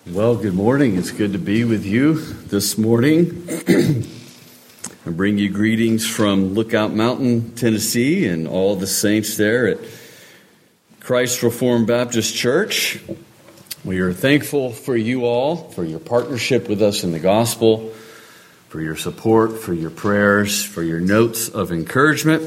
Well, good morning. It's good to be with you this morning. I bring you greetings from Lookout Mountain, Tennessee, and all the saints there at Christ Reformed Baptist Church. We are thankful for you all, for your partnership with us in the gospel, for your support, for your prayers, for your notes of encouragement.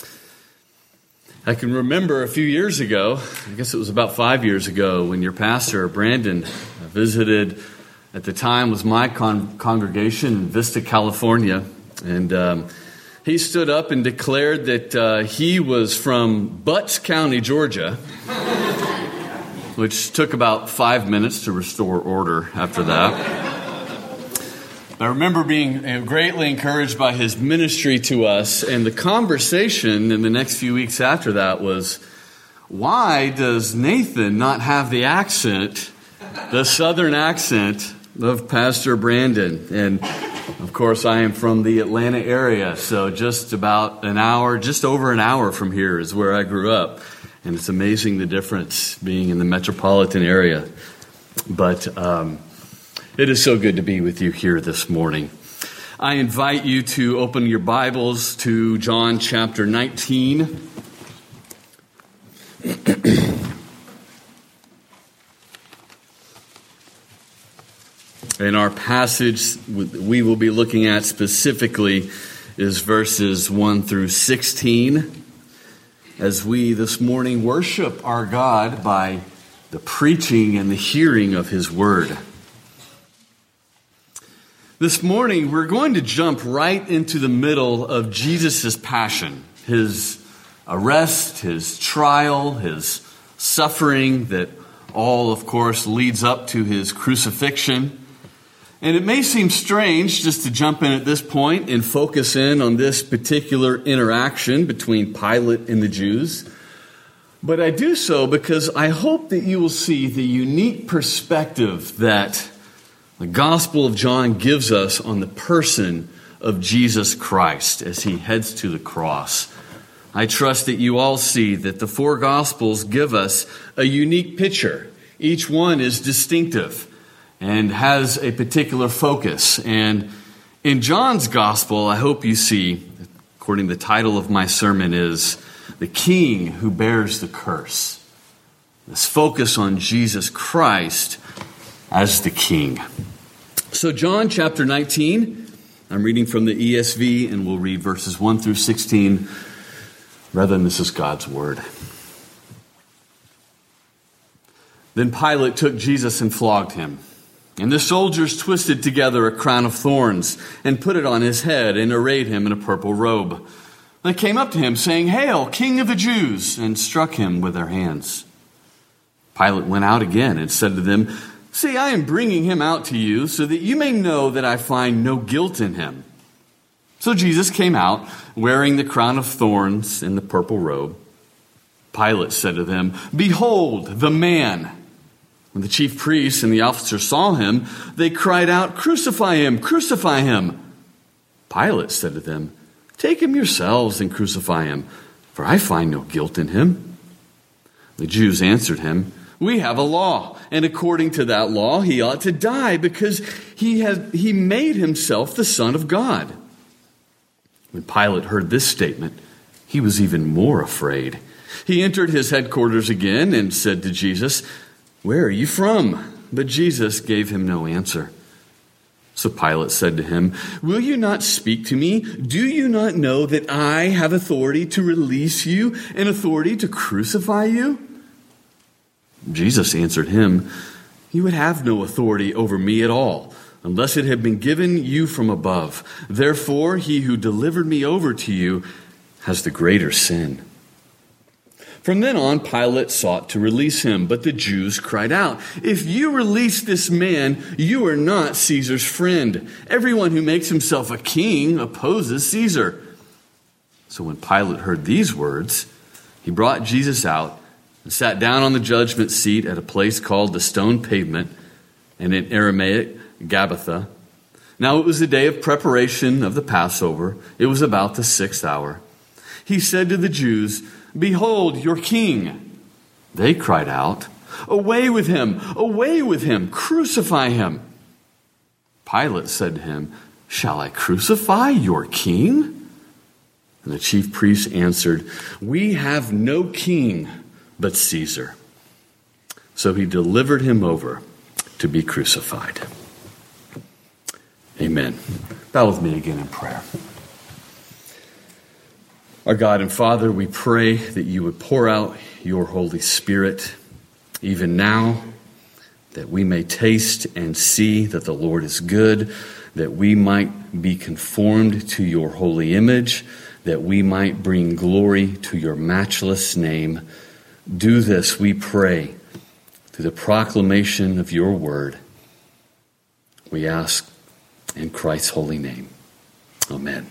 I can remember a few years ago, I guess it was about 5 years ago, when your pastor, Brandon, visited, at the time was my congregation in Vista, California, and he stood up and declared that he was from Butts County, Georgia, which took about 5 minutes to restore order after that. I remember being greatly encouraged by his ministry to us, and the conversation in the next few weeks after that was, why does Nathan not have the accent, the southern accent of Pastor Brandon? And of course, I am from the Atlanta area, so just about an hour, just over an hour from here is where I grew up. And it's amazing the difference being in the metropolitan area. But it is so good to be with you here this morning. I invite you to open your Bibles to John chapter 19. And our passage we will be looking at specifically is verses 1 through 16. As we this morning worship our God by the preaching and the hearing of His Word. This morning we're going to jump right into the middle of Jesus' passion, His arrest, His trial, His suffering that all, of course, leads up to His crucifixion. And it may seem strange just to jump in at this point and focus in on this particular interaction between Pilate and the Jews. But I do so because I hope that you will see the unique perspective that the Gospel of John gives us on the person of Jesus Christ as He heads to the cross. I trust that you all see that the four Gospels give us a unique picture. Each one is distinctive and has a particular focus. And in John's gospel, I hope you see, according to the title of my sermon, is The King Who Bears the Curse. This focus on Jesus Christ as the King. So John chapter 19, I'm reading from the ESV, and we'll read verses 1 through 16. Brethren, this is God's word. Then Pilate took Jesus and flogged him. And the soldiers twisted together a crown of thorns and put it on his head and arrayed him in a purple robe. They came up to him, saying, "Hail, King of the Jews!" and struck him with their hands. Pilate went out again and said to them, "See, I am bringing him out to you so that you may know that I find no guilt in him." So Jesus came out, wearing the crown of thorns and the purple robe. Pilate said to them, "Behold, the man!" When the chief priests and the officers saw him, they cried out, "Crucify him! Crucify him!" Pilate said to them, "Take him yourselves and crucify him, for I find no guilt in him." The Jews answered him, "We have a law, and according to that law he ought to die, because he made himself the Son of God." When Pilate heard this statement, he was even more afraid. He entered his headquarters again and said to Jesus, "Where are you from?" But Jesus gave him no answer. So Pilate said to him, "Will you not speak to me? Do you not know that I have authority to release you and authority to crucify you?" Jesus answered him, "You would have no authority over me at all, unless it had been given you from above. Therefore, he who delivered me over to you has the greater sin." From then on, Pilate sought to release him, but the Jews cried out, "If you release this man, you are not Caesar's friend. Everyone who makes himself a king opposes Caesar." So when Pilate heard these words, he brought Jesus out and sat down on the judgment seat at a place called the Stone Pavement, and in Aramaic, Gabbatha. Now it was the day of preparation of the Passover. It was about the 6th hour. He said to the Jews, "Behold your king." They cried out, "Away with him! Away with him! Crucify him!" Pilate said to him, "Shall I crucify your king?" And the chief priests answered, "We have no king but Caesar." So he delivered him over to be crucified. Amen. Bow with me again in prayer. Our God and Father, we pray that you would pour out your Holy Spirit even now, that we may taste and see that the Lord is good, that we might be conformed to your holy image, that we might bring glory to your matchless name. Do this, we pray, through the proclamation of your word. We ask in Christ's holy name. Amen.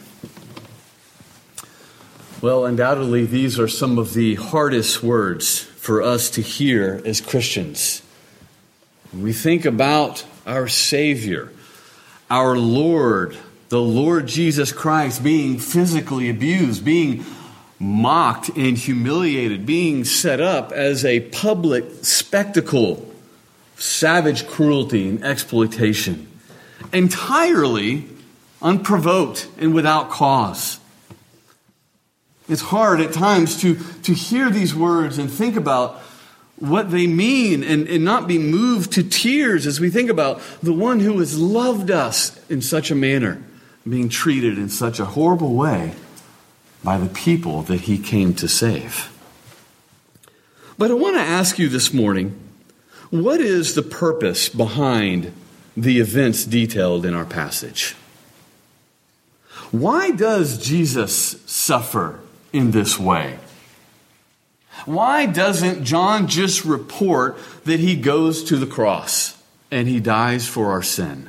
Well, undoubtedly, these are some of the hardest words for us to hear as Christians. When we think about our Savior, our Lord, the Lord Jesus Christ being physically abused, being mocked and humiliated, being set up as a public spectacle, savage cruelty and exploitation, entirely unprovoked and without cause. It's hard at times to hear these words and think about what they mean and not be moved to tears as we think about the one who has loved us in such a manner, being treated in such a horrible way by the people that he came to save. But I want to ask you this morning, what is the purpose behind the events detailed in our passage? Why does Jesus suffer in this way? Why doesn't John just report that he goes to the cross and he dies for our sin?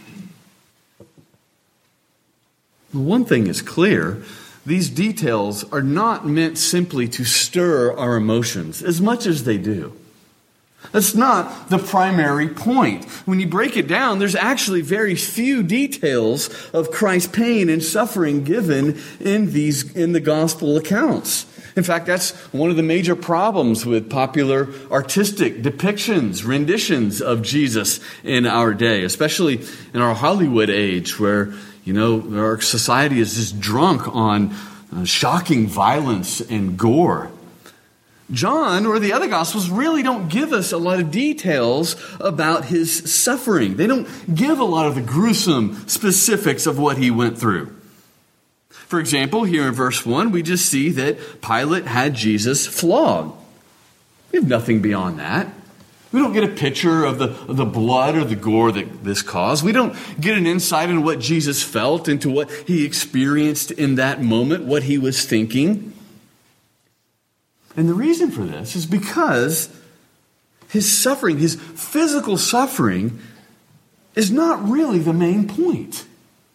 One thing is clear. These details are not meant simply to stir our emotions as much as they do. That's not the primary point. When you break it down, there's actually very few details of Christ's pain and suffering given in the gospel accounts. In fact, that's one of the major problems with popular artistic depictions, renditions of Jesus in our day, especially in our Hollywood age where, our society is just drunk on shocking violence and gore. John or the other Gospels really don't give us a lot of details about his suffering. They don't give a lot of the gruesome specifics of what he went through. For example, here in verse 1, we just see that Pilate had Jesus flogged. We have nothing beyond that. We don't get a picture of the blood or the gore that this caused. We don't get an insight into what Jesus felt, into what he experienced in that moment, what he was thinking. And the reason for this is because his suffering, his physical suffering, is not really the main point.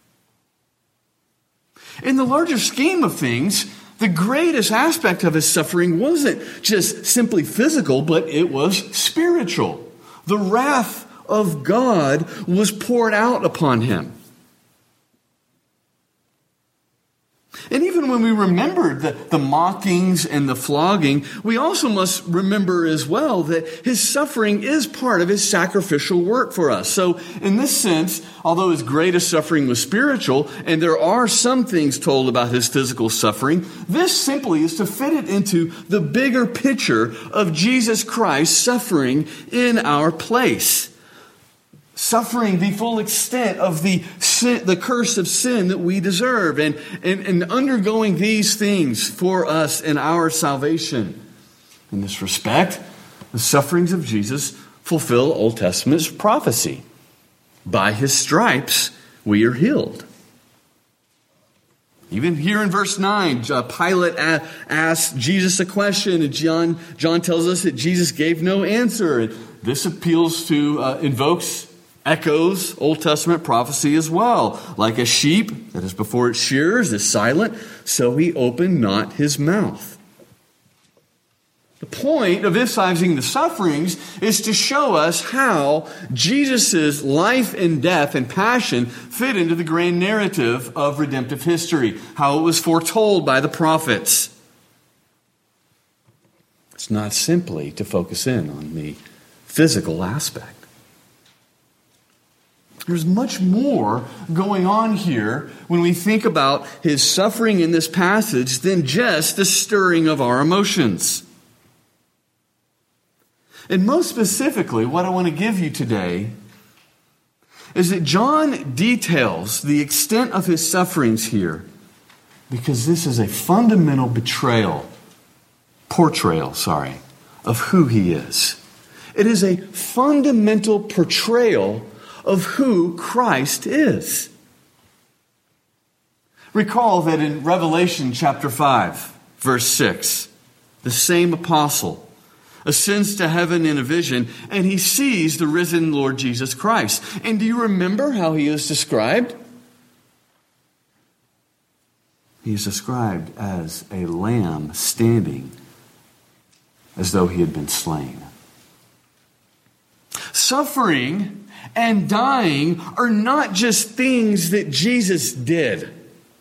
In the larger scheme of things, the greatest aspect of his suffering wasn't just simply physical, but it was spiritual. The wrath of God was poured out upon him. And even when we remember the mockings and the flogging, we also must remember as well that his suffering is part of his sacrificial work for us. So in this sense, although his greatest suffering was spiritual, and there are some things told about his physical suffering, this simply is to fit it into the bigger picture of Jesus Christ suffering in our place. Suffering the full extent of the curse of sin that we deserve, and undergoing these things for us in our salvation. In this respect, the sufferings of Jesus fulfill Old Testament's prophecy. By his stripes we are healed. Even here in verse 9, Pilate asked Jesus a question, and John tells us that Jesus gave no answer. This invokes echoes Old Testament prophecy as well. Like a sheep that is before its shearers is silent, so he opened not his mouth. The point of emphasizing the sufferings is to show us how Jesus' life and death and passion fit into the grand narrative of redemptive history, how it was foretold by the prophets. It's not simply to focus in on the physical aspect. There's much more going on here when we think about his suffering in this passage than just the stirring of our emotions. And most specifically, what I want to give you today is that John details the extent of his sufferings here because this is a fundamental portrayal of who he is. It is a fundamental portrayal of who Christ is. Recall that in Revelation chapter 5, verse 6, the same apostle ascends to heaven in a vision, and he sees the risen Lord Jesus Christ. And do you remember how he is described? He is described as a lamb standing as though he had been slain. Suffering and dying are not just things that Jesus did.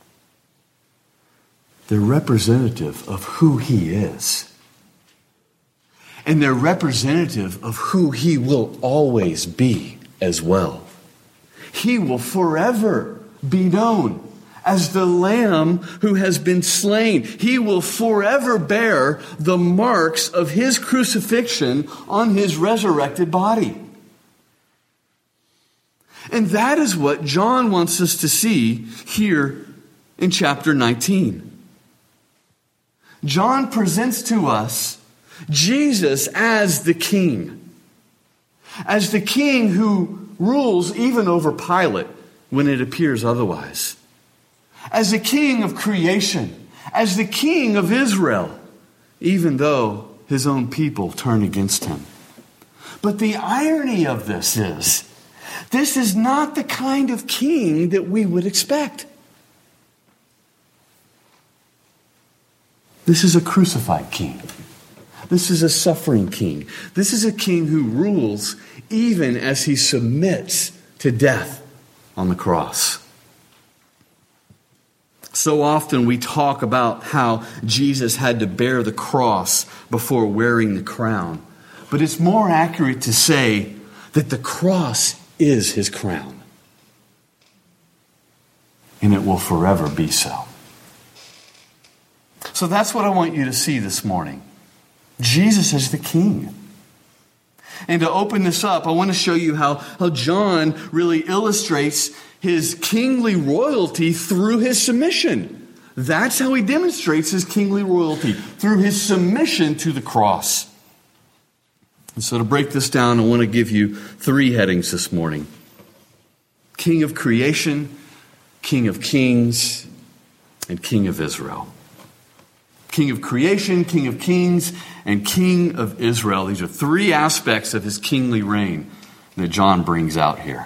They're representative of who he is. And they're representative of who he will always be as well. He will forever be known as the Lamb who has been slain. He will forever bear the marks of his crucifixion on his resurrected body. And that is what John wants us to see here in chapter 19. John presents to us Jesus as the king. As the king who rules even over Pilate when it appears otherwise. As the king of creation. As the king of Israel. Even though his own people turn against him. But the irony of this is not the kind of king that we would expect. This is a crucified king. This is a suffering king. This is a king who rules even as he submits to death on the cross. So often we talk about how Jesus had to bear the cross before wearing the crown. But it's more accurate to say that the cross is his crown. And it will forever be so. So that's what I want you to see this morning. Jesus is the king. And to open this up, I want to show you how John really illustrates his kingly royalty through his submission. That's how he demonstrates his kingly royalty, through his submission to the cross. And so to break this down, I want to give you 3 headings this morning. King of creation, King of kings, and King of Israel. King of creation, King of kings, and King of Israel. These are 3 aspects of his kingly reign that John brings out here.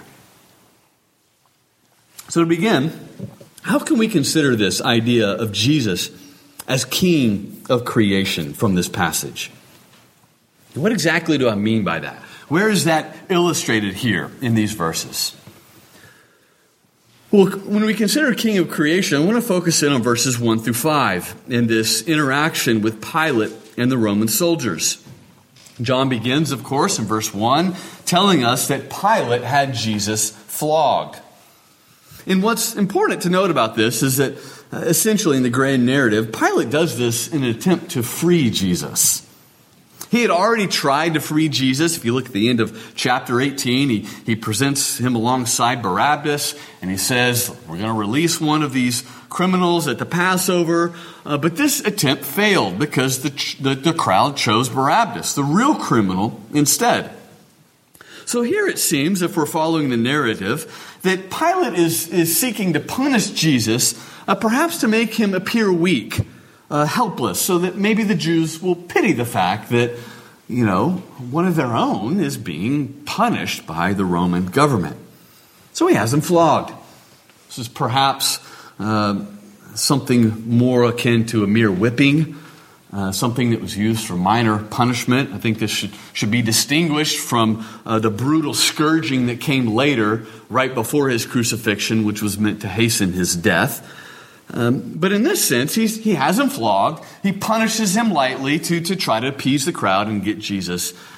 So to begin, how can we consider this idea of Jesus as King of creation from this passage? What exactly do I mean by that? Where is that illustrated here in these verses? Well, when we consider King of creation, I want to focus in on verses 1 through 5 in this interaction with Pilate and the Roman soldiers. John begins, of course, in verse 1, telling us that Pilate had Jesus flogged. And what's important to note about this is that essentially in the grand narrative, Pilate does this in an attempt to free Jesus. He had already tried to free Jesus. If you look at the end of chapter 18, he presents him alongside Barabbas, and he says, we're going to release one of these criminals at the Passover. But this attempt failed because the crowd chose Barabbas, the real criminal, instead. So here it seems, if we're following the narrative, that Pilate is seeking to punish Jesus, perhaps to make him appear weak, helpless, so that maybe the Jews will pity the fact that, one of their own is being punished by the Roman government. So he has him flogged. This is perhaps something more akin to a mere whipping, something that was used for minor punishment. I think this should be distinguished from the brutal scourging that came later, right before his crucifixion, which was meant to hasten his death. But in this sense, he has him flogged. He punishes him lightly to try to appease the crowd and get Jesus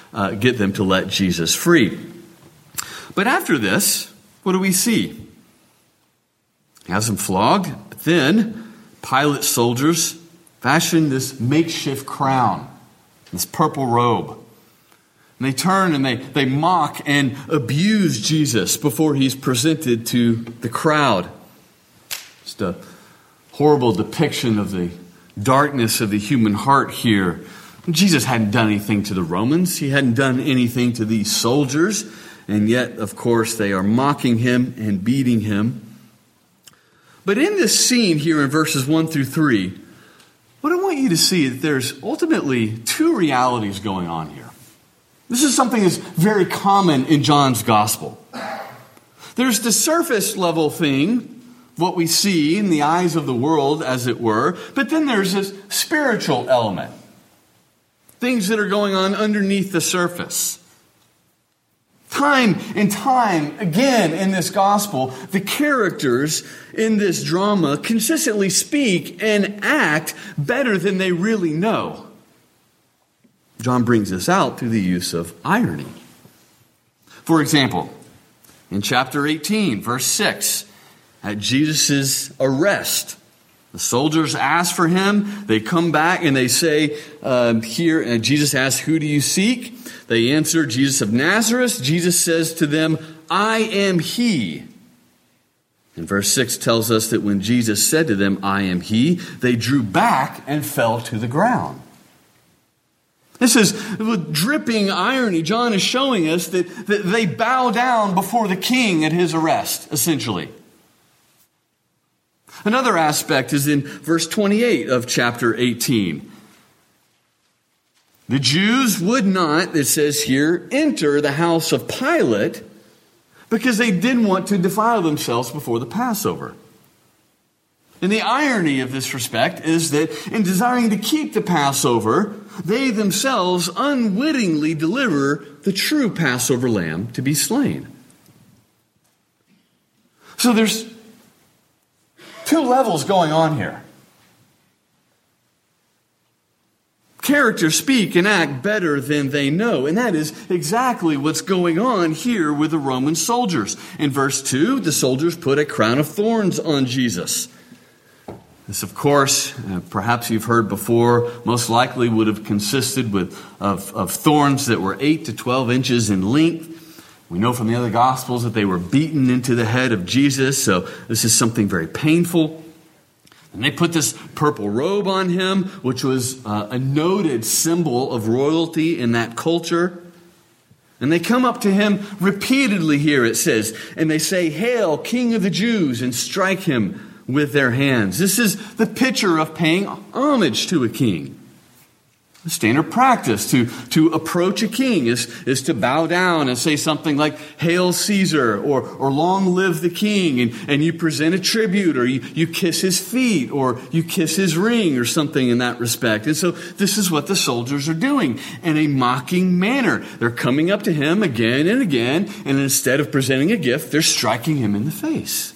get them to let Jesus free. But after this, what do we see? He has him flogged, but then Pilate's soldiers fashion this makeshift crown, this purple robe. And they turn and they mock and abuse Jesus before he's presented to the crowd. Just a horrible depiction of the darkness of the human heart here. Jesus hadn't done anything to the Romans. He hadn't done anything to these soldiers. And yet, of course, they are mocking him and beating him. But in this scene here in verses 1 through 3, what I want you to see is that there's ultimately two realities going on here. This is something that's very common in John's gospel. There's the surface level thing, what we see in the eyes of the world, as it were, but then there's this spiritual element. Things that are going on underneath the surface. Time and time again in this gospel, the characters in this drama consistently speak and act better than they really know. John brings this out through the use of irony. For example, in chapter 18, verse 6, at Jesus' arrest, the soldiers ask for him. They come back and they say, here, and Jesus asks, "Who do you seek?" They answer, "Jesus of Nazareth." Jesus says to them, "I am he." And verse 6 tells us that when Jesus said to them, "I am he," they drew back and fell to the ground. This is with dripping irony. John is showing us that they bow down before the king at his arrest, essentially. Another aspect is in verse 28 of chapter 18. The Jews would not, it says here, enter the house of Pilate because they didn't want to defile themselves before the Passover. And the irony of this respect is that in desiring to keep the Passover, they themselves unwittingly deliver the true Passover lamb to be slain. So there's two levels going on here. Characters speak and act better than they know. And that is exactly what's going on here with the Roman soldiers. In verse 2, the soldiers put a crown of thorns on Jesus. This, of course, perhaps you've heard before, most likely would have consisted of thorns that were 8 to 12 inches in length. We know from the other Gospels that they were beaten into the head of Jesus, so this is something very painful. And they put this purple robe on him, which was a noted symbol of royalty in that culture. And they come up to him repeatedly here, it says, and they say, "Hail, King of the Jews," and strike him with their hands. This is the picture of paying homage to a king. The standard practice to approach a king is to bow down and say something like, "Hail Caesar," or "Long live the king," and you present a tribute, or you kiss his feet, or you kiss his ring, or something in that respect. And so this is what the soldiers are doing in a mocking manner. They're coming up to him again and again, and instead of presenting a gift, they're striking him in the face.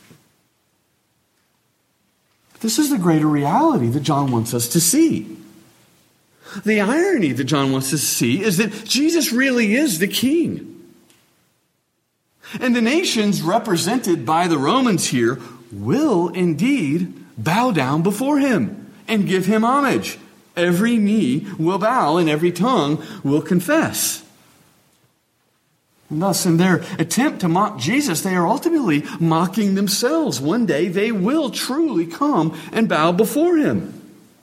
This is the greater reality that John wants us to see. The irony that John wants us to see is that Jesus really is the king. And the nations represented by the Romans here will indeed bow down before him and give him homage. Every knee will bow and every tongue will confess. And thus, in their attempt to mock Jesus, they are ultimately mocking themselves. One day they will truly come and bow before him.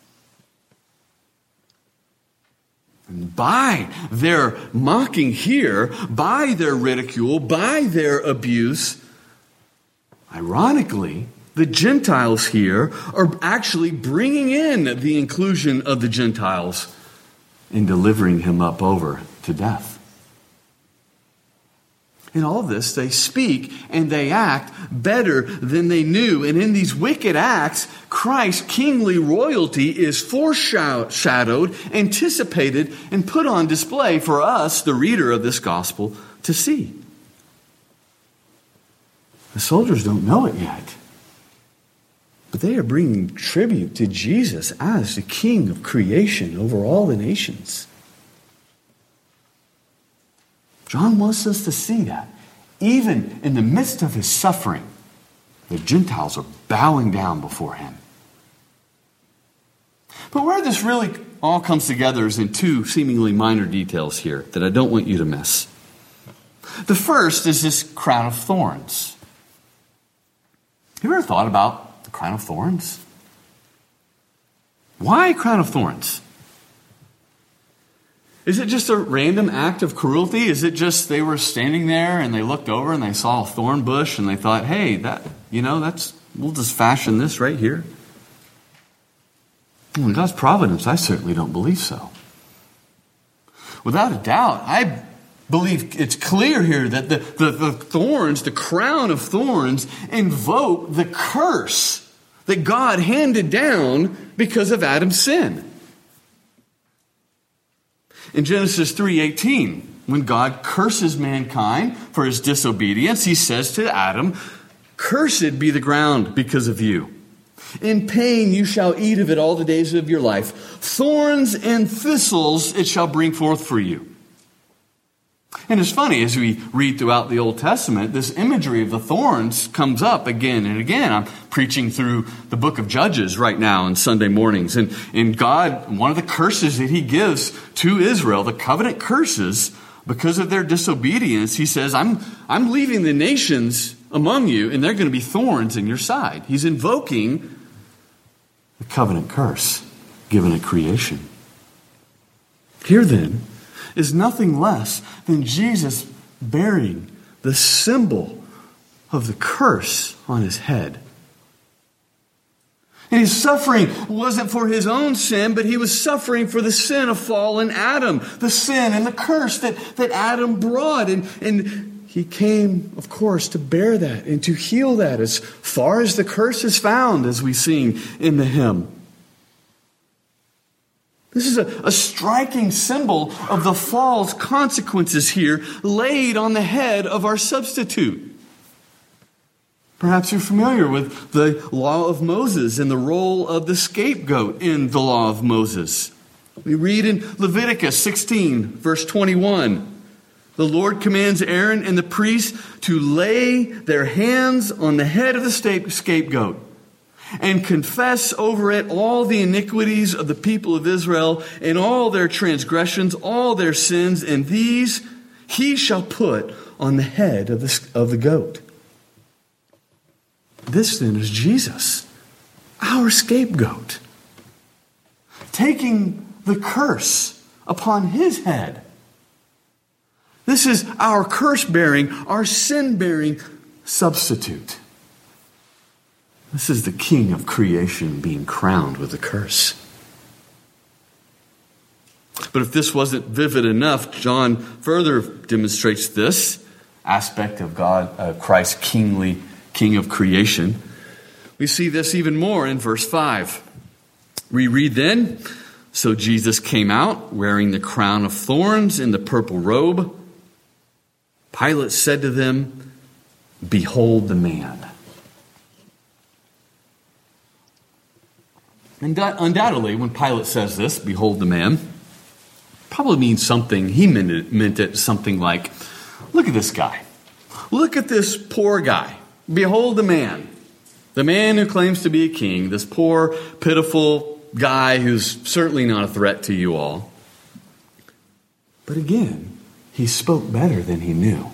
And by their mocking here, by their ridicule, by their abuse, ironically, the Gentiles here are actually bringing in the inclusion of the Gentiles and delivering him up over to death. In all this, they speak and they act better than they knew. And in these wicked acts, Christ's kingly royalty is foreshadowed, anticipated, and put on display for us, the reader of this gospel, to see. The soldiers don't know it yet, but they are bringing tribute to Jesus as the King of creation over all the nations. John wants us to see that. Even in the midst of his suffering, the Gentiles are bowing down before him. But where this really all comes together is in two seemingly minor details here that I don't want you to miss. The first is this crown of thorns. Have you ever thought about the crown of thorns? Why a crown of thorns? Is it just a random act of cruelty? Is it just they were standing there and they looked over and they saw a thorn bush and they thought, hey, we'll just fashion this right here? In God's providence, I certainly don't believe so. Without a doubt, I believe it's clear here that the thorns, the crown of thorns, invoke the curse that God handed down because of Adam's sin. In Genesis 3:18, when God curses mankind for his disobedience, he says to Adam, "Cursed be the ground because of you. In pain you shall eat of it all the days of your life. Thorns and thistles it shall bring forth for you." And it's funny, as we read throughout the Old Testament, this imagery of the thorns comes up again and again. I'm preaching through the book of Judges right now on Sunday mornings. And God, one of the curses that he gives to Israel, the covenant curses, because of their disobedience, he says, I'm leaving the nations among you, and they're going to be thorns in your side. He's invoking the covenant curse given at creation. Here then is nothing less than Jesus bearing the symbol of the curse on his head. And his suffering wasn't for his own sin, but he was suffering for the sin of fallen Adam, the sin and the curse that Adam brought. And he came, of course, to bear that and to heal that as far as the curse is found, as we sing in the hymn. This is a striking symbol of the fall's consequences here laid on the head of our substitute. Perhaps you're familiar with the law of Moses and the role of the scapegoat in the law of Moses. We read in Leviticus 16, verse 21, the Lord commands Aaron and the priests to lay their hands on the head of the scapegoat and confess over it all the iniquities of the people of Israel and all their transgressions, all their sins, and these he shall put on the head of the goat. This then is Jesus, our scapegoat, taking the curse upon his head. This is our curse-bearing, our sin-bearing substitute. This is the King of creation being crowned with a curse. But if this wasn't vivid enough, John further demonstrates this aspect of Christ's King of creation. We see this even more in verse 5. We read then, so Jesus came out wearing the crown of thorns and the purple robe. Pilate said to them, "Behold the man." And undoubtedly, when Pilate says this, "Behold the man," probably means something, he meant it something like, look at this guy. Look at this poor guy. Behold the man who claims to be a king, this poor, pitiful guy who's certainly not a threat to you all. But again, he spoke better than he knew.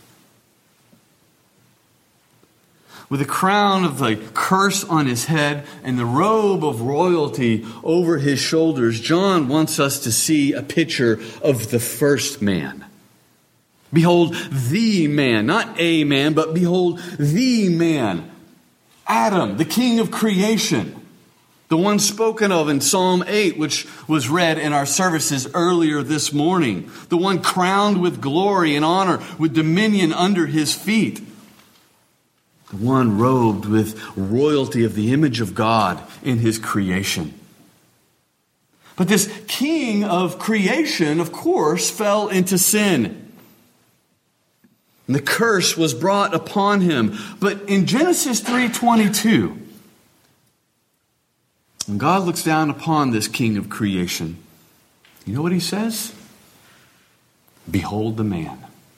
With the crown of the curse on his head and the robe of royalty over his shoulders, John wants us to see a picture of the first man. Behold the man, not a man, but behold the man. Adam, the King of creation. The one spoken of in Psalm 8, which was read in our services earlier this morning. The one crowned with glory and honor, with dominion under his feet. The one robed with royalty of the image of God in his creation. But this King of creation, of course, fell into sin. And the curse was brought upon him. But in Genesis 3:22, when God looks down upon this King of creation, you know what he says? Behold the man.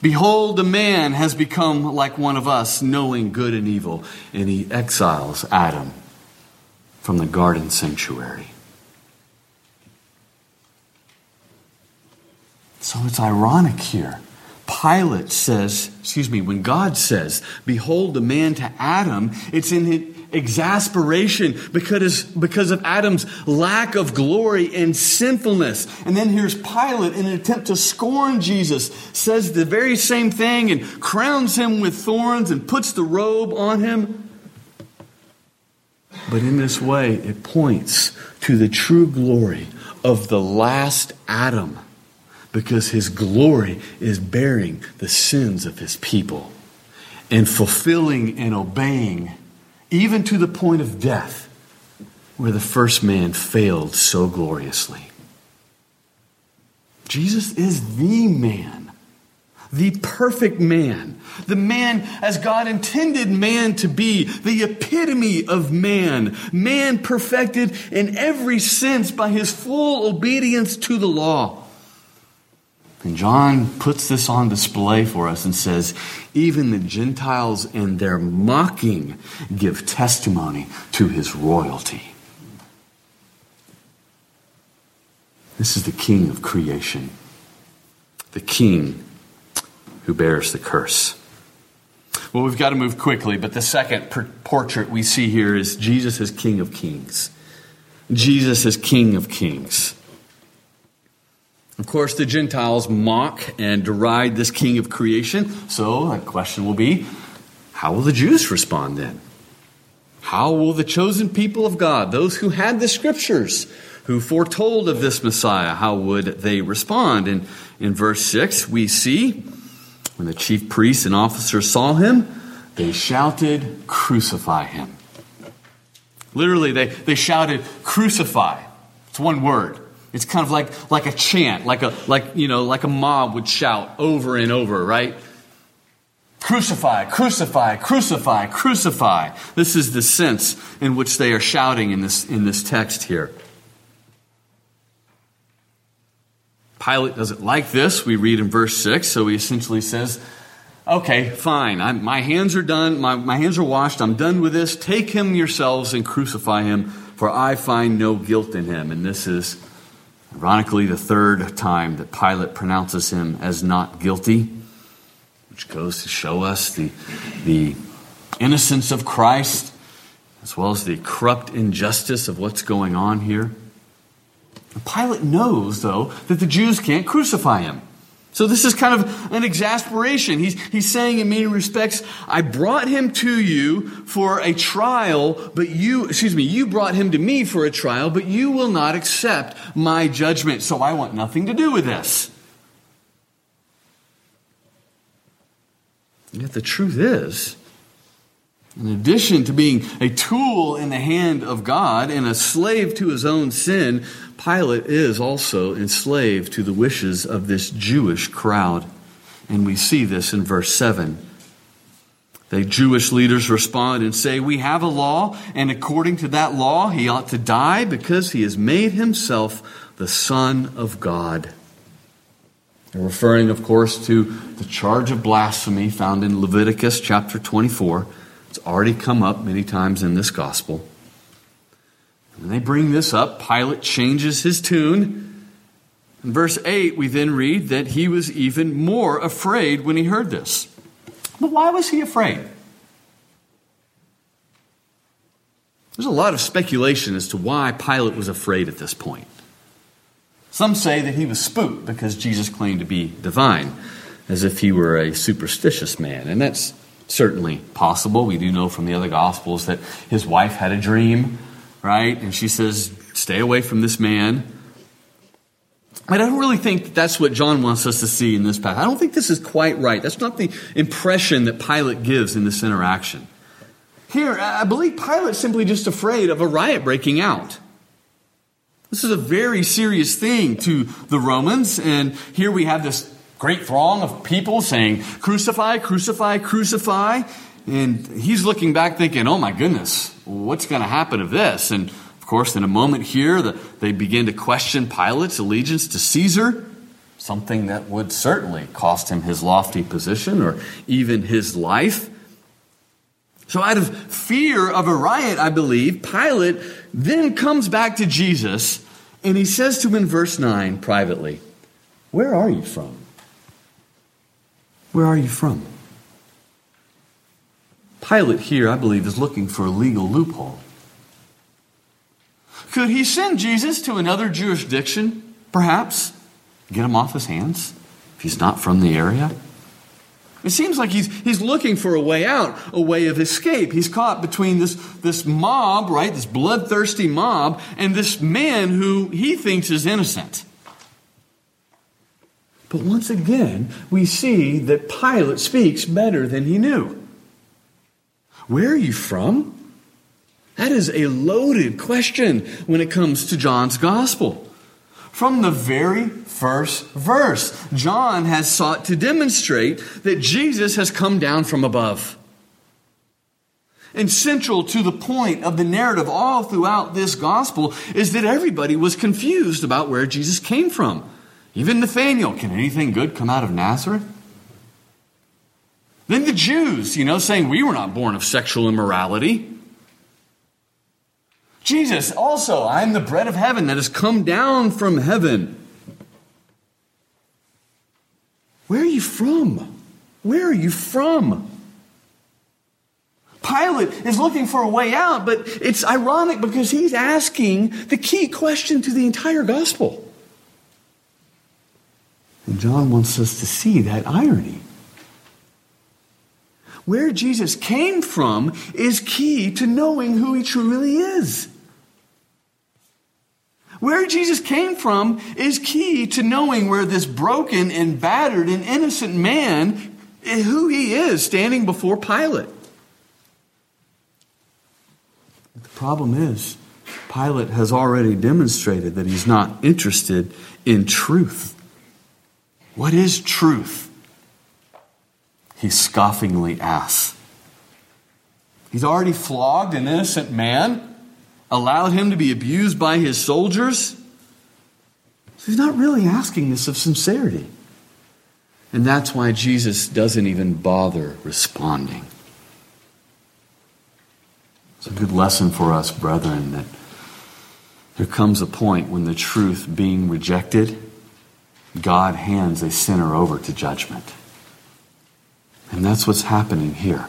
Behold, a man has become like one of us, knowing good and evil. And he exiles Adam from the garden sanctuary. So it's ironic here. Pilate says, when God says, behold the man to Adam, it's in exasperation because of Adam's lack of glory and sinfulness. And then here's Pilate in an attempt to scorn Jesus, says the very same thing and crowns him with thorns and puts the robe on him. But in this way, it points to the true glory of the last Adam, because his glory is bearing the sins of his people and fulfilling and obeying, even to the point of death, where the first man failed so gloriously. Jesus is the man, the perfect man, the man as God intended man to be, the epitome of man, man perfected in every sense by his full obedience to the law. And John puts this on display for us and says, even the Gentiles in their mocking give testimony to his royalty. This is the king of creation, the king who bears the curse. Well, we've got to move quickly, but the second portrait we see here is Jesus as King of Kings. Jesus as King of Kings. Of course, the Gentiles mock and deride this king of creation. So the question will be, how will the Jews respond then? How will the chosen people of God, those who had the scriptures, who foretold of this Messiah, how would they respond? And in verse 6, we see, when the chief priests and officers saw him, they shouted, "Crucify him." Literally, they shouted, "Crucify." It's one word. It's kind of like a chant, like a mob would shout over and over, right? Crucify, crucify, crucify, crucify. This is the sense in which they are shouting in this text here. Pilate doesn't like this. We read in verse 6, so he essentially says, okay, fine, my hands are done, my hands are washed, I'm done with this. Take him yourselves and crucify him, for I find no guilt in him. And this is ironically the third time that Pilate pronounces him as not guilty, which goes to show us the innocence of Christ, as well as the corrupt injustice of what's going on here. Pilate knows, though, that the Jews can't crucify him. So this is kind of an exasperation. He's saying in many respects, I brought him to you for a trial, but you brought him to me for a trial, but you will not accept my judgment. So I want nothing to do with this. Yet the truth is, in addition to being a tool in the hand of God and a slave to his own sin, Pilate is also enslaved to the wishes of this Jewish crowd. And we see this in verse 7. The Jewish leaders respond and say, we have a law, and according to that law, he ought to die because he has made himself the Son of God. They're referring, of course, to the charge of blasphemy found in Leviticus chapter 24. It's already come up many times in this gospel. When they bring this up, Pilate changes his tune. In verse 8, we then read that he was even more afraid when he heard this. But why was he afraid? There's a lot of speculation as to why Pilate was afraid at this point. Some say that he was spooked because Jesus claimed to be divine, as if he were a superstitious man. And that's certainly possible. We do know from the other Gospels that his wife had a dream, right? And she says, stay away from this man. But I don't really think that's what John wants us to see in this passage. I don't think this is quite right. That's not the impression that Pilate gives in this interaction. Here, I believe Pilate's simply just afraid of a riot breaking out. This is a very serious thing to the Romans. And here we have this great throng of people saying, crucify, crucify, crucify. And he's looking back thinking, oh my goodness, what's going to happen of this? And of course, in a moment here, they begin to question Pilate's allegiance to Caesar. something that would certainly cost him his lofty position or even his life. So out of fear of a riot, I believe, Pilate then comes back to Jesus and he says to him in verse 9 privately, "Where are you from?" Where are you from? Pilate here, I believe, is looking for a legal loophole. Could he send Jesus to another jurisdiction, perhaps? Get him off his hands if he's not from the area? It seems like he's looking for a way out, a way of escape. He's caught between this mob, right, this bloodthirsty mob, and this man who he thinks is innocent. But once again, we see that Pilate speaks better than he knew. Where are you from? That is a loaded question when it comes to John's gospel. From the very first verse, John has sought to demonstrate that Jesus has come down from above. And central to the point of the narrative all throughout this gospel is that everybody was confused about where Jesus came from. Even Nathanael, can anything good come out of Nazareth? Then the Jews, saying we were not born of sexual immorality. Jesus also, I am the bread of heaven that has come down from heaven. Where are you from? Where are you from? Pilate is looking for a way out, but it's ironic because he's asking the key question to the entire gospel. And John wants us to see that irony. Where Jesus came from is key to knowing who he truly is. Where Jesus came from is key to knowing where this broken and battered and innocent man, who he is standing before Pilate. But the problem is, Pilate has already demonstrated that he's not interested in truth. What is truth? He scoffingly asks. He's already flogged an innocent man, allowed him to be abused by his soldiers. So he's not really asking this of sincerity. And that's why Jesus doesn't even bother responding. It's a good lesson for us, brethren, that there comes a point when the truth being rejected, God hands a sinner over to judgment. And that's what's happening here.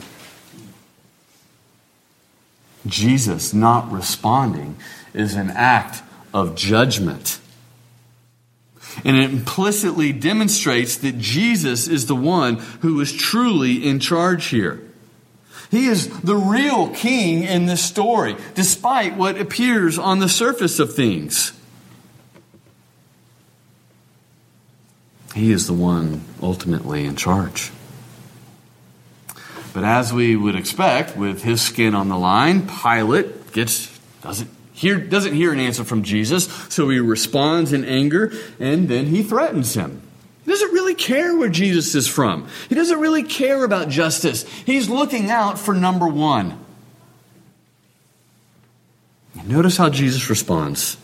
Jesus not responding is an act of judgment. And it implicitly demonstrates that Jesus is the one who is truly in charge here. He is the real king in this story, despite what appears on the surface of things. He is the one ultimately in charge. But as we would expect, with his skin on the line, Pilate doesn't hear an answer from Jesus, so he responds in anger, and then he threatens him. He doesn't really care where Jesus is from. He doesn't really care about justice. He's looking out for number one. And notice how Jesus responds.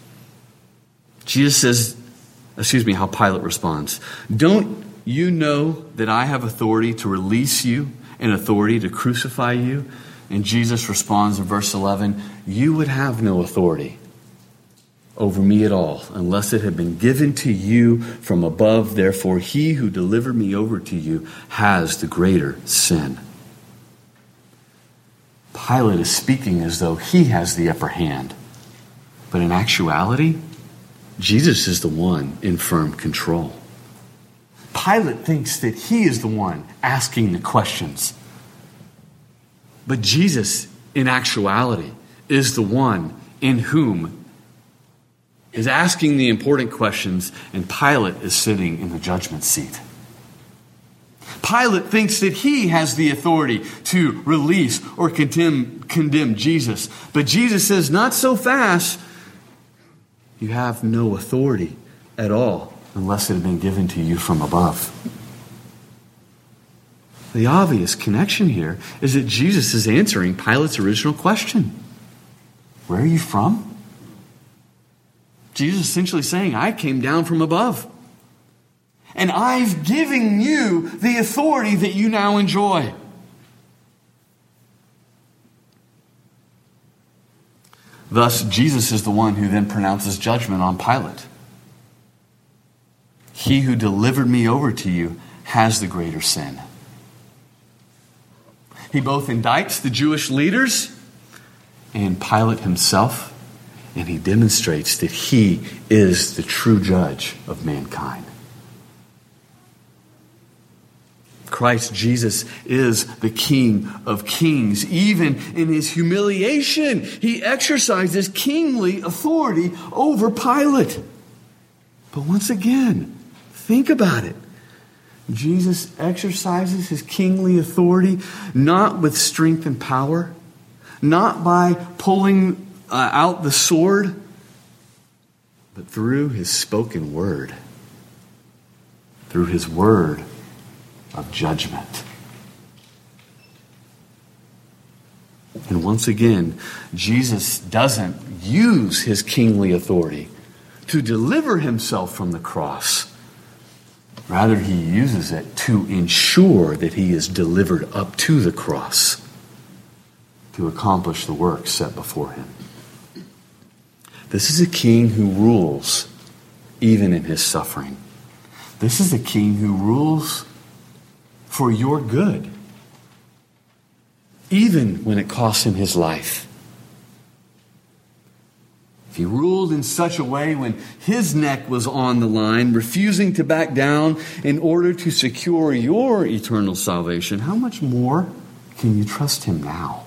How Pilate responds. Don't you know that I have authority to release you and authority to crucify you? And Jesus responds in verse 11, you would have no authority over me at all, unless it had been given to you from above. Therefore, he who delivered me over to you has the greater sin. Pilate is speaking as though he has the upper hand. But in actuality, Jesus is the one in firm control. Pilate thinks that he is the one asking the questions. But Jesus, in actuality, is the one in whom is asking the important questions, and Pilate is sitting in the judgment seat. Pilate thinks that he has the authority to release or condemn Jesus. But Jesus says, not so fast. You have no authority at all unless it had been given to you from above. The obvious connection here is that Jesus is answering Pilate's original question. Where are you from? Jesus is essentially saying, I came down from above. And I've given you the authority that you now enjoy. Thus, Jesus is the one who then pronounces judgment on Pilate. He who delivered me over to you has the greater sin. He both indicts the Jewish leaders and Pilate himself, and he demonstrates that he is the true judge of mankind. Christ Jesus is the King of Kings. Even in his humiliation, he exercises kingly authority over Pilate. But once again, think about it. Jesus exercises his kingly authority not with strength and power, not by pulling out the sword, but through his spoken word, through his word of judgment. And once again, Jesus doesn't use his kingly authority to deliver himself from the cross. Rather, he uses it to ensure that he is delivered up to the cross to accomplish the work set before him. This is a king who rules even in his suffering. This is a king who rules for your good, even when it costs him his life. He ruled in such a way when his neck was on the line, refusing to back down in order to secure your eternal salvation. How much more can you trust him now?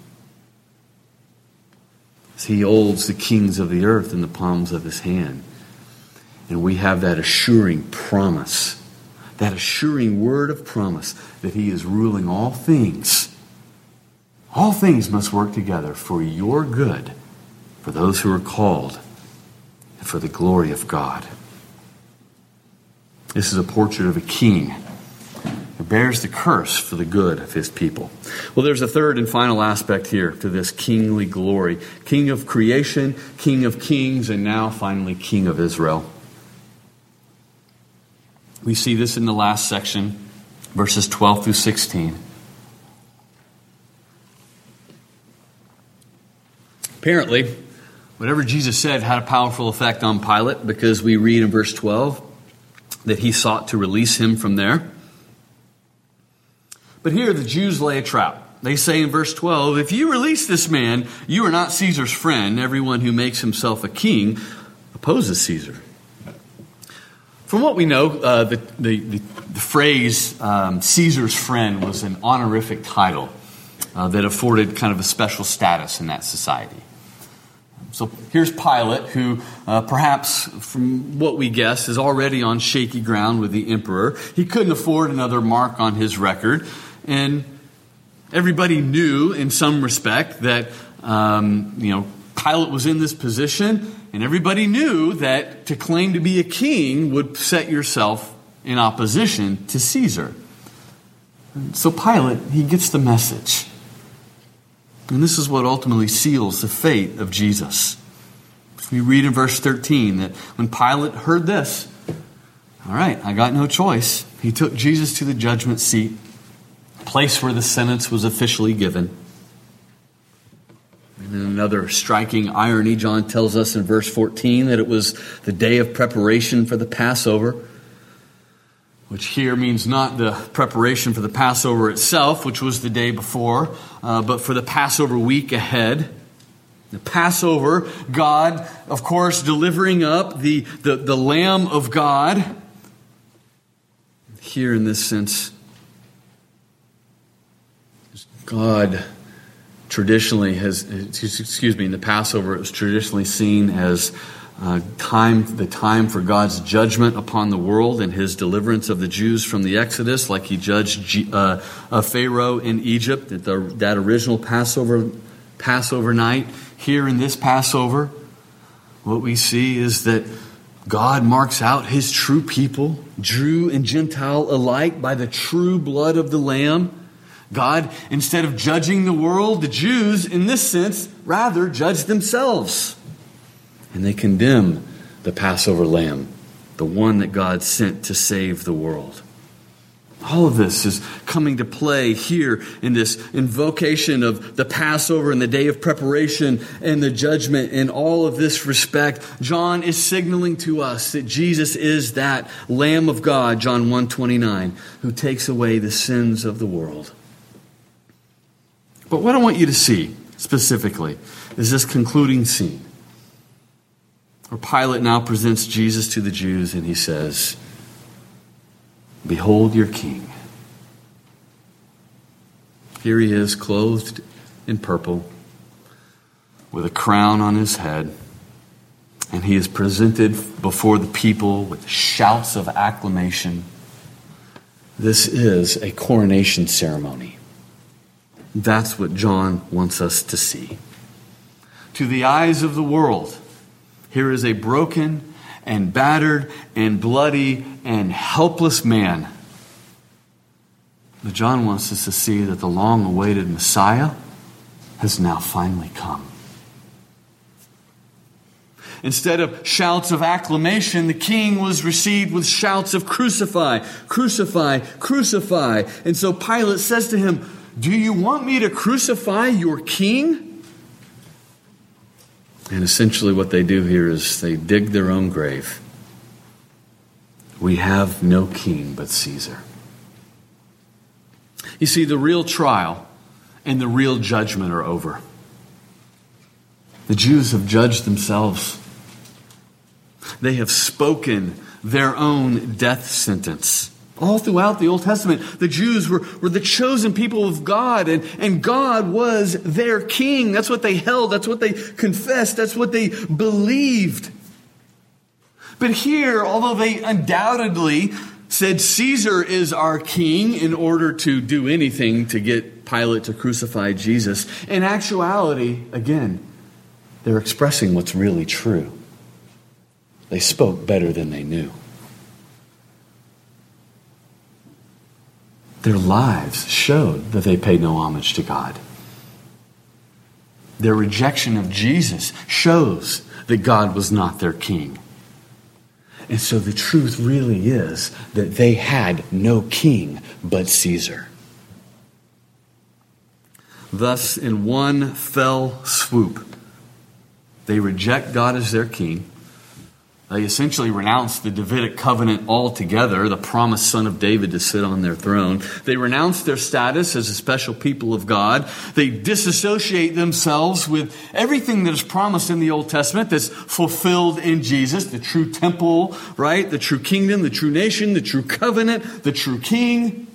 As he holds the kings of the earth in the palms of his hand. And we have that assuring promise, that assuring word of promise that he is ruling all things. All things must work together for your good, for those who are called, and for the glory of God. This is a portrait of a king who bears the curse for the good of his people. Well, there's a third and final aspect here to this kingly glory. King of creation, King of kings, and now finally King of Israel. We see this in the last section, verses 12 through 16. Apparently, whatever Jesus said had a powerful effect on Pilate, because we read in verse 12 that he sought to release him from there. But here the Jews lay a trap. They say in verse 12, if you release this man, you are not Caesar's friend. Everyone who makes himself a king opposes Caesar. From what we know, the phrase Caesar's friend was an honorific title that afforded kind of a special status in that society. So here's Pilate, who perhaps, from what we guess, is already on shaky ground with the emperor. He couldn't afford another mark on his record. And everybody knew, in some respect, that Pilate was in this position. And everybody knew that to claim to be a king would set yourself in opposition to Caesar. And so Pilate, he gets the message. And this is what ultimately seals the fate of Jesus. We read in verse 13 that when Pilate heard this, all right, I got no choice. He took Jesus to the judgment seat, place where the sentence was officially given. And in another striking irony, John tells us in verse 14 that it was the day of preparation for the Passover, which here means not the preparation for the Passover itself, which was the day before, but for the Passover week ahead. The Passover, God, of course, delivering up the Lamb of God. Here in this sense, God traditionally in the Passover, it was traditionally seen as the time for God's judgment upon the world and his deliverance of the Jews from the Exodus, like he judged Pharaoh in Egypt at that original Passover night. Here in this Passover, what we see is that God marks out his true people, Jew and Gentile alike, by the true blood of the Lamb. God, instead of judging the world, the Jews, in this sense, rather judge themselves. And they condemn the Passover lamb the one that God sent to save the world. All of this is coming to play here in this invocation of the Passover and the day of preparation and the judgment. In all of this respect, John is signaling to us that Jesus is that Lamb of God, John 1:29, who takes away the sins of the world. But what I want you to see specifically is this concluding scene where Pilate now presents Jesus to the Jews and he says, "Behold your king." Here he is, clothed in purple, with a crown on his head, and he is presented before the people with shouts of acclamation. This is a coronation ceremony. That's what John wants us to see. To the eyes of the world, here is a broken and battered and bloody and helpless man. But John wants us to see that the long-awaited Messiah has now finally come. Instead of shouts of acclamation, the king was received with shouts of "Crucify, crucify, crucify." And so Pilate says to him, "Do you want me to crucify your king?" And essentially what they do here is they dig their own grave. We have no king but Caesar. You see, the real trial and the real judgment are over. The Jews have judged themselves. They have spoken their own death sentence. All throughout the Old Testament, the Jews were the chosen people of God, and God was their king. That's what they held. That's what they confessed. That's what they believed. But here, although they undoubtedly said Caesar is our king in order to do anything to get Pilate to crucify Jesus, in actuality, again, they're expressing what's really true. They spoke better than they knew. Their lives showed that they paid no homage to God. Their rejection of Jesus shows that God was not their king. And so the truth really is that they had no king but Caesar. Thus, in one fell swoop, they reject God as their king. They essentially renounce the Davidic covenant altogether, the promised son of David to sit on their throne. They renounce their status as a special people of God. They disassociate themselves with everything that is promised in the Old Testament that's fulfilled in Jesus, the true temple, right? The true kingdom, the true nation, the true covenant, the true king.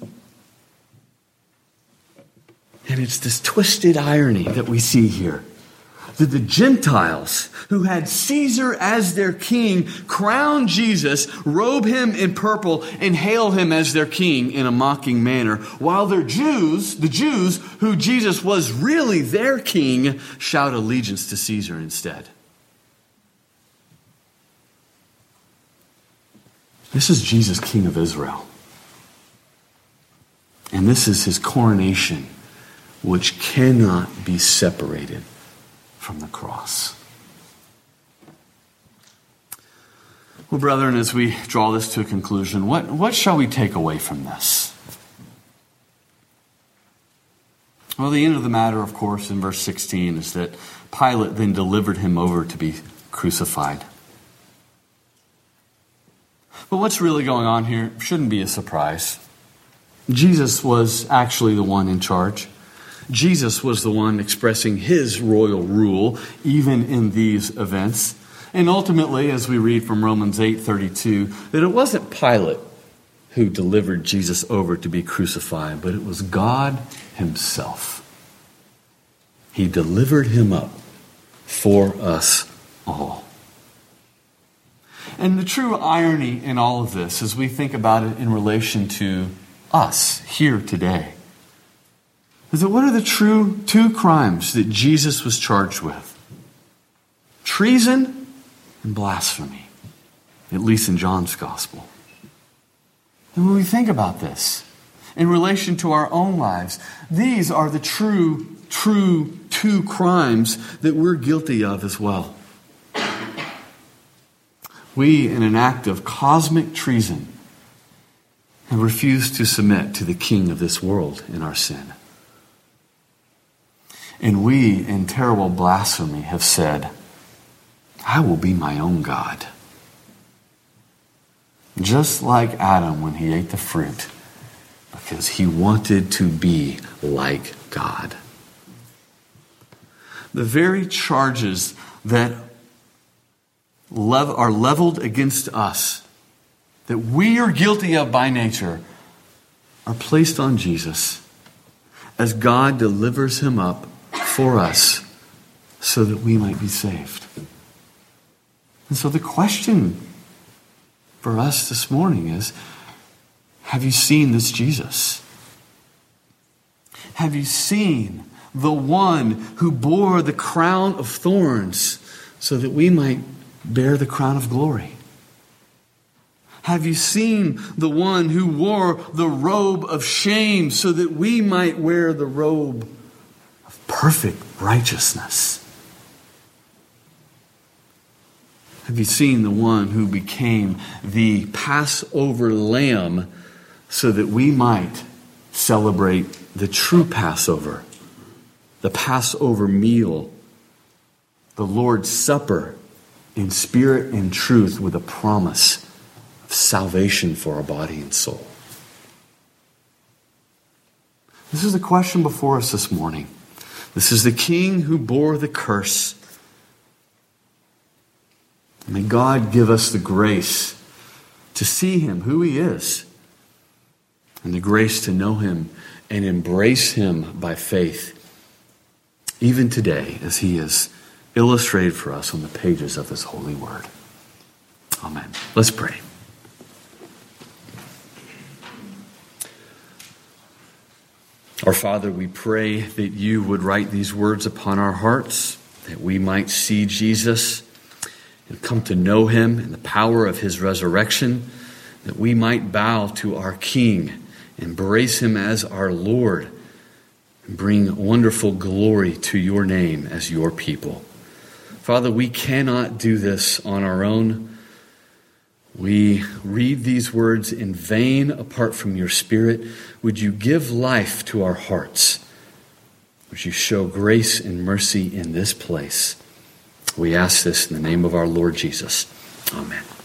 And it's this twisted irony that we see here. That the Gentiles who had Caesar as their king crown Jesus, robe him in purple, and hail him as their king in a mocking manner, while the Jews who Jesus was really their king, shout allegiance to Caesar instead. This is Jesus, King of Israel. And this is his coronation, which cannot be separated from the cross. Well, brethren, as we draw this to a conclusion, what shall we take away from this? Well, the end of the matter, of course, in verse 16 is that Pilate then delivered him over to be crucified. But what's really going on here shouldn't be a surprise. Jesus was actually the one in charge. Jesus was the one expressing his royal rule, even in these events. And ultimately, as we read from Romans 8:32, that it wasn't Pilate who delivered Jesus over to be crucified, but it was God himself. He delivered him up for us all. And the true irony in all of this, as we think about it in relation to us here today, is that what are the true two crimes that Jesus was charged with? Treason and blasphemy, at least in John's gospel. And when we think about this in relation to our own lives, these are the true two crimes that we're guilty of as well. we, in an act of cosmic treason, have refused to submit to the king of this world in our sin. And we, in terrible blasphemy, have said, I will be my own God. Just like Adam when he ate the fruit, because he wanted to be like God. The very charges that are leveled against us, that we are guilty of by nature, are placed on Jesus as God delivers him up for us so that we might be saved. And so the question for us this morning is, have you seen this Jesus? Have you seen the one who bore the crown of thorns so that we might bear the crown of glory? Have you seen the one who wore the robe of shame so that we might wear the robe of perfect righteousness? Have you seen the one who became the Passover lamb so that we might celebrate the true Passover, the Passover meal, the Lord's Supper in spirit and truth with a promise of salvation for our body and soul? This is the question before us this morning. This is the King who bore the curse. May God give us the grace to see him, who he is, and the grace to know him and embrace him by faith, even today as he is illustrated for us on the pages of this holy word. Amen. Let's pray. Our Father, we pray that you would write these words upon our hearts, that we might see Jesus and come to know him in the power of his resurrection, that we might bow to our King, embrace him as our Lord, and bring wonderful glory to your name as your people. Father, we cannot do this on our own. We read these words in vain apart from your Spirit. Would you give life to our hearts? Would you show grace and mercy in this place? We ask this in the name of our Lord Jesus. Amen.